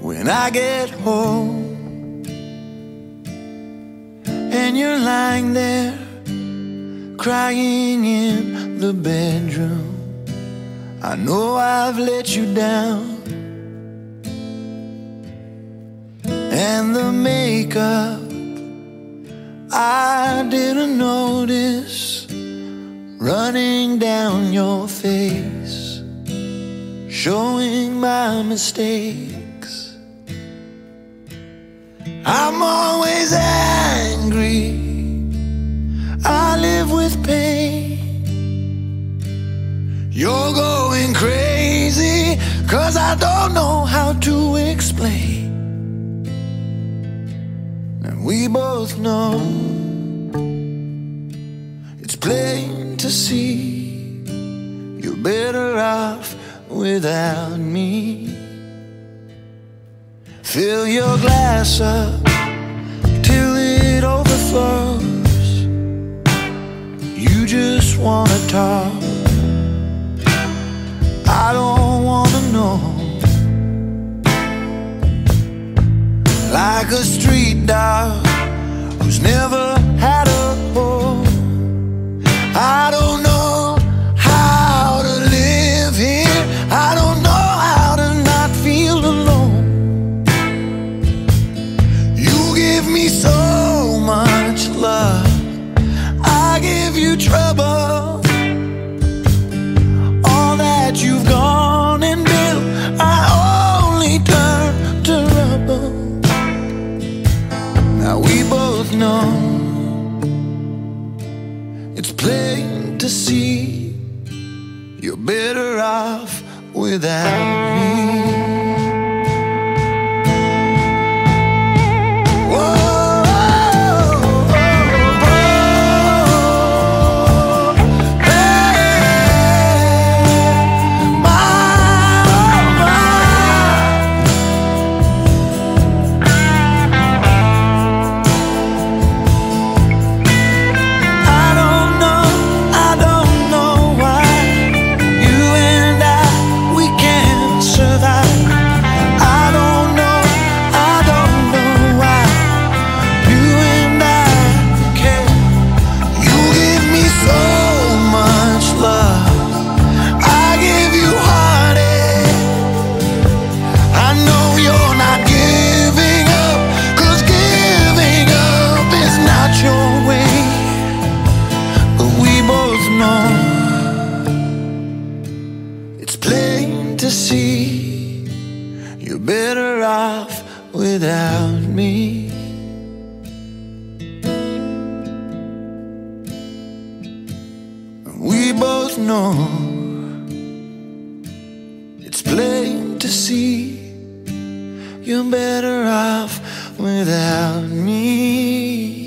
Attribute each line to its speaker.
Speaker 1: when I get home and you're lying there crying in the bedroom. I know I've let you down, and the makeup I didn't notice running down your face, showing my mistakes. I'm always angry, I live with pain. You're going crazy, 'cause I don't know how to explain. And we both know it's plain to see you're better off without me. Fill your glass up till it overflows. You just wanna talk, I don't wanna know. Like a street dog who's never had a home. I don't know how to live here, I don't know how to not feel alone. You give me so much love, I give you trouble. All that you've gone and built, I only turn to rubble. Now we both know it's plain to see you're better off without me. It's plain to see you're better off without me. We both know it's plain to see you're better off without me.